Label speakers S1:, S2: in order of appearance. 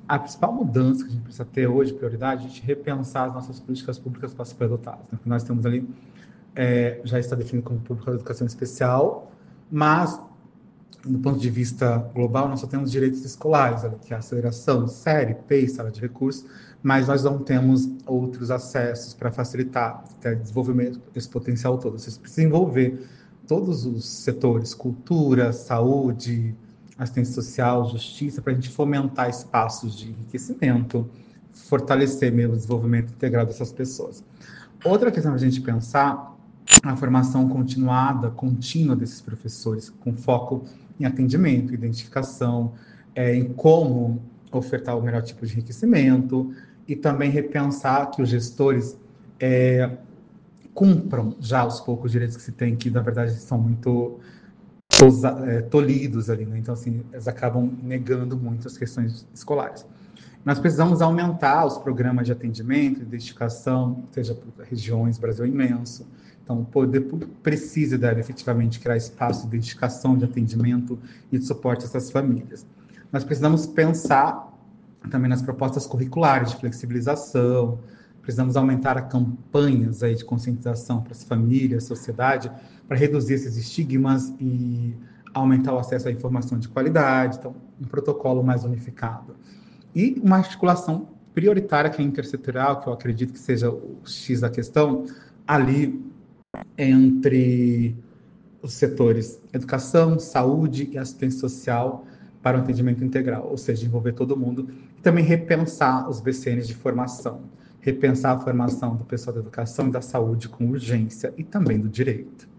S1: a principal mudança que a gente precisa ter hoje, prioridade, é a gente repensar as nossas políticas públicas para superdotados. Né? Nós temos ali, já está definido como público da educação especial, mas, do ponto de vista global, nós só temos direitos escolares, ali, que é a aceleração, série, PEI, sala de recursos, mas nós não temos outros acessos para facilitar desenvolvimento esse potencial todo. Vocês precisam envolver todos os setores, cultura, saúde, assistência social, justiça, para a gente fomentar espaços de enriquecimento, fortalecer mesmo o desenvolvimento integral dessas pessoas. Outra questão a gente pensar a formação continuada, contínua desses professores, com foco em atendimento, identificação, em como ofertar o melhor tipo de enriquecimento e também repensar que os gestores cumpram já os poucos direitos que se tem, que na verdade são muito tolhidos ali, né? Então, assim, eles acabam negando muito as questões escolares. Nós precisamos aumentar os programas de atendimento, identificação, seja por regiões, Brasil é imenso. Então, o poder público precisa e deve efetivamente criar espaço de identificação, de atendimento e de suporte a essas famílias. Nós precisamos pensar também nas propostas curriculares de flexibilização, precisamos aumentar campanhas aí de conscientização para as famílias, sociedade, para reduzir esses estigmas e aumentar o acesso à informação de qualidade, então, um protocolo mais unificado. E uma articulação prioritária que é intersetorial, que eu acredito que seja o X da questão, ali entre os setores educação, saúde e assistência social para o atendimento integral, ou seja, envolver todo mundo e também repensar os BCNs de formação, repensar a formação do pessoal da educação e da saúde com urgência e também do direito.